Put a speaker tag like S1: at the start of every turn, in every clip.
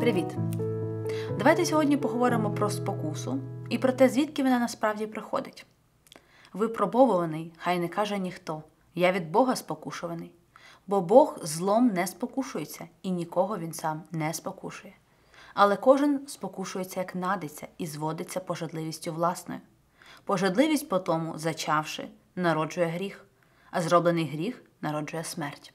S1: Привіт! Давайте сьогодні поговоримо про спокусу і про те, звідки вона насправді приходить. Випробовуваний, хай не каже ніхто, я від Бога спокушуваний. Бо Бог злом не спокушується, і нікого він сам не спокушує. Але кожен спокушується, як надиться, і зводиться пожадливістю власною. Пожадливість потому, зачавши, народжує гріх, а зроблений гріх народжує смерть.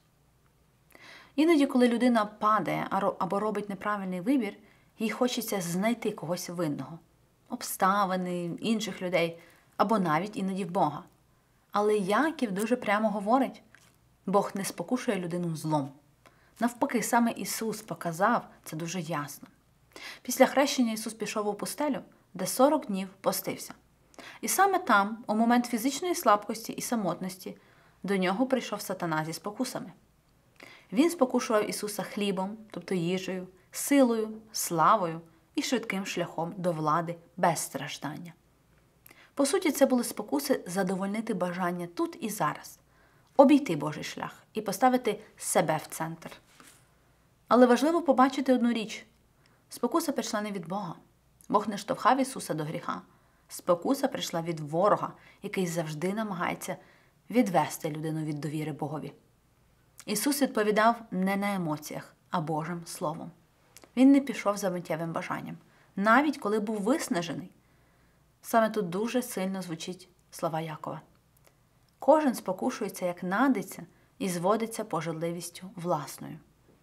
S1: Іноді, коли людина падає або робить неправильний вибір, їй хочеться знайти когось винного – обставини, інших людей, або навіть іноді Бога. Але Яків дуже прямо говорить – Бог не спокушує людину злом. Навпаки, саме Ісус показав це дуже ясно. Після хрещення Ісус пішов у пустелю, де 40 днів постився. І саме там, у момент фізичної слабкості і самотності, до нього прийшов сатана зі спокусами. Він спокушував Ісуса хлібом, тобто їжею, силою, славою і швидким шляхом до влади без страждання. По суті, це були спокуси задовольнити бажання тут і зараз, обійти Божий шлях і поставити себе в центр. Але важливо побачити одну річ. Спокуса прийшла не від Бога. Бог не штовхав Ісуса до гріха. Спокуса прийшла від ворога, який завжди намагається відвести людину від довіри Богові. Ісус відповідав не на емоціях, а Божим Словом. Він не пішов за миттєвим бажанням, навіть коли був виснажений. Саме тут дуже сильно звучить слова Якова. Кожен спокушується, як надиться, і зводиться пожадливістю власною.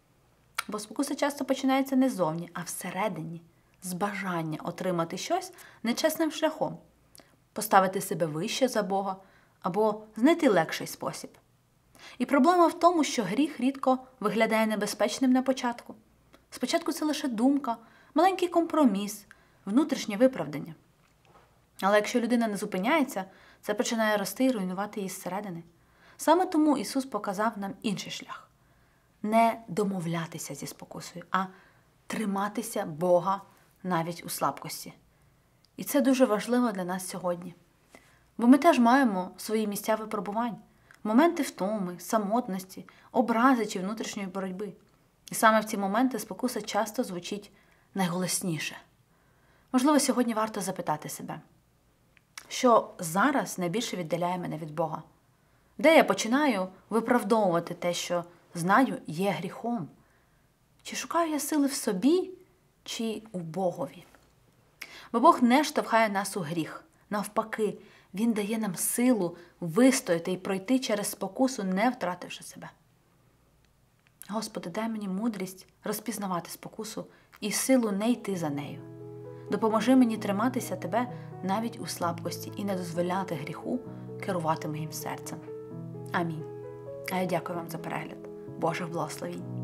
S1: Бо спокуса часто починається не ззовні, а всередині, з бажання отримати щось нечесним шляхом, поставити себе вище за Бога або знайти легший спосіб. І проблема в тому, що гріх рідко виглядає небезпечним на початку. Спочатку це лише думка, маленький компроміс, внутрішнє виправдання. Але якщо людина не зупиняється, це починає рости і руйнувати її зсередини. Саме тому Ісус показав нам інший шлях. Не домовлятися зі спокусою, а триматися Бога навіть у слабкості. І це дуже важливо для нас сьогодні. Бо ми теж маємо свої місця випробувань. Моменти втоми, самотності, образи чи внутрішньої боротьби. І саме в ці моменти спокуса часто звучить найголосніше. Можливо, сьогодні варто запитати себе, що зараз найбільше віддаляє мене від Бога? Де я починаю виправдовувати те, що знаю, є гріхом? Чи шукаю я сили в собі, чи у Богові? Бо Бог не штовхає нас у гріх. Навпаки, Він дає нам силу вистояти і пройти через спокусу, не втративши себе. Господи, дай мені мудрість розпізнавати спокусу і силу не йти за нею. Допоможи мені триматися Тебе навіть у слабкості і не дозволяти гріху керувати моїм серцем. Амінь. А я дякую вам за перегляд. Божих благословінь.